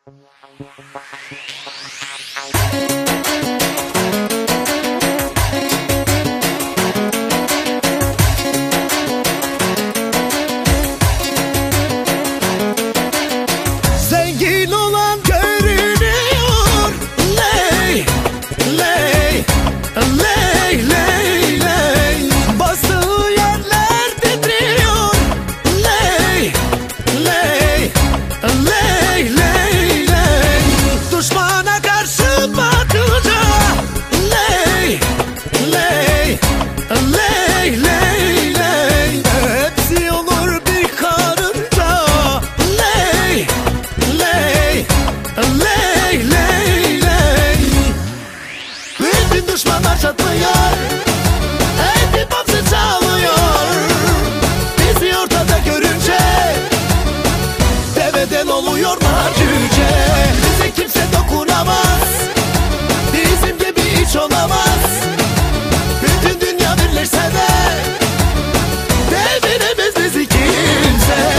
Zengin olan görünüyor. Ley, ley, ley, ley, ley. Bastığı yerler titriyor. Ley, ley, ley, ley, ley. Düşmana karşı bakınca. Ley, ley, ley, ley, ley. Hepsi olur bir karınca. Ley, ley, ley, ley, ley. Bütün düşmanlar çatlıyor. Hep hapsi çalıyor. Bizi ortada görünce deveden oluyorlar cüce. Bize kimse dokunamaz. Bizim gibi hiç olamaz. Bütün dünya birleşse de deviremez bizi kimse.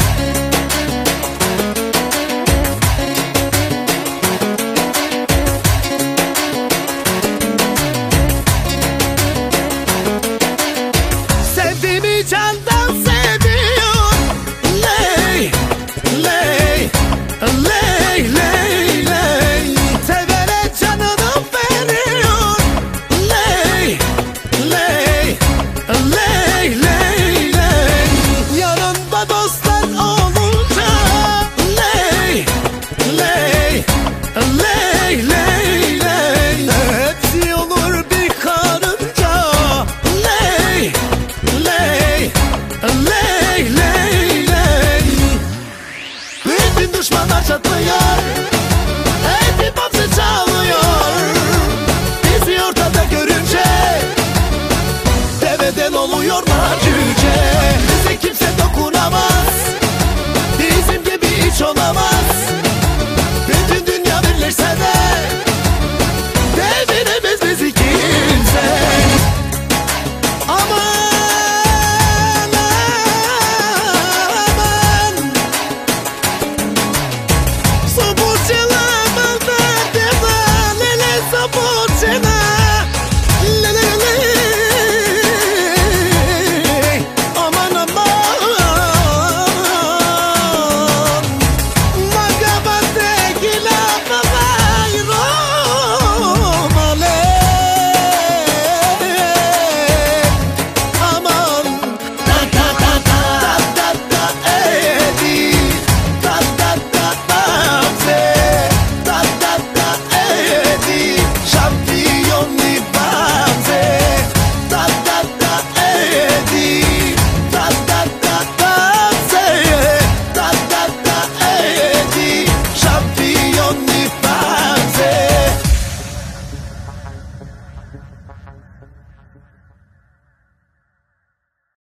Sevdiğimi candan seviyor. Ley, ley, ley, ley, ley. Sevene canını veriyor. Ley, ley, ley, ley, ley. Yanında dostlar olunca. Ley, ley, ley, ley, ley. Hepsi olur bir karınca. Ley, ley, ley, ley, ley. Bütün düşmanlar çatlıyor. Hep hapsi çalıyor. Bizi ortada görünce deveden oluyorlar cüce. Bize kimse dokunamaz. Bizim gibi hiç olamaz.